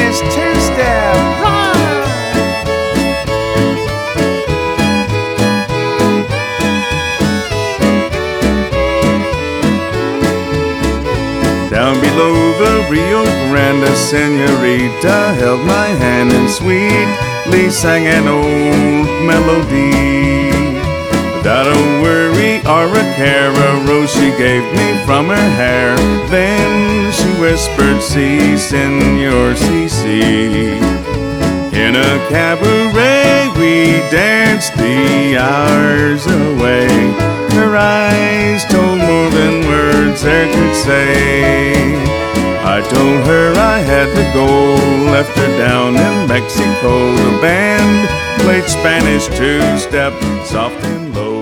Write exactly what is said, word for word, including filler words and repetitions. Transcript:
Spanish two-step. Run! Down below the Rio Grande, a senorita held my hand and sweetly sang an old melody. Without a worry or a care, a rose she gave me from her hair. Then she whispered, "Si, senor, si, si." In a cabaret we danced the hours away. Her eyes told more than words e'er could say. I told her I had to go, left her down in Mexico. The band played Spanish two-step, soft and low.